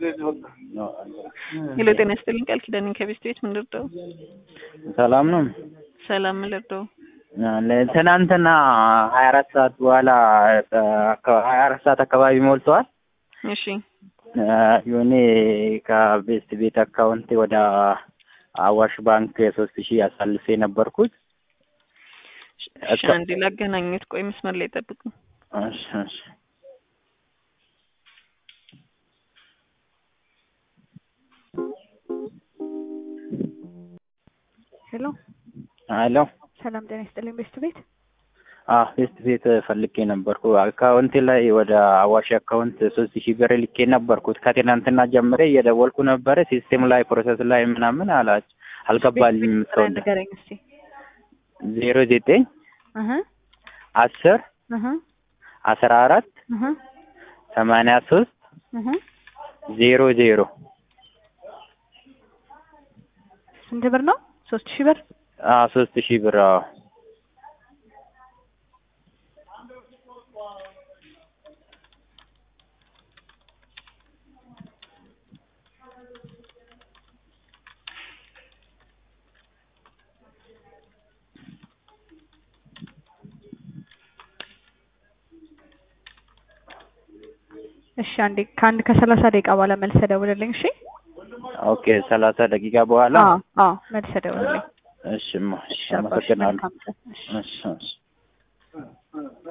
ሄሎ ጤና ይስጥልኝ ቃል ኪዳን ከቤስት ቤት ምን ልርዳው? ሰላም ነው። ሰላም ምን ልርዳው? ትናንትና 24 ሰዓት በኋላ 24 ሰዓት አካባቢ ሞልቷል። እሺ የኔ ከቤስት ቤት አካውንት ወደ አዋሽ ባንክ 3000 አሳልፌ ነበርኩት። እሺ አንዴ ላገናኘት፣ ቆይ መስመር ላይ ጠብቁ። እሺ እሺ ሄሎ ሄሎ ሰላም ጤና ይስጥልኝ ቤስት ቤት። ቤስት ቤት ፈልጌ ነበርኩ። አካውንቴ ላይ ወደ አዋሽ አካውንት 3000 ብር ልኬ ነበርኩት። ከትናንትና ጀምሬ እየደወልኩ ነበረ። ሲስተም ላይ ፕሮሰስ ላይ ምናምን አልገባልኝም። ሰው ንገረኝ እስቲ። 09 10 14 83 00 ስንት ብር ነው? 3000 ብር። 3000 ብር። እሺ አንዴ ከ30 ደቂቃ በኋላ መልስ ደውልልኝ። እሺ ኦኬ 30 ደቂቃ በኋላ መልስ ደውልልኝ። እሺ አመሰግናለሁ። እሺ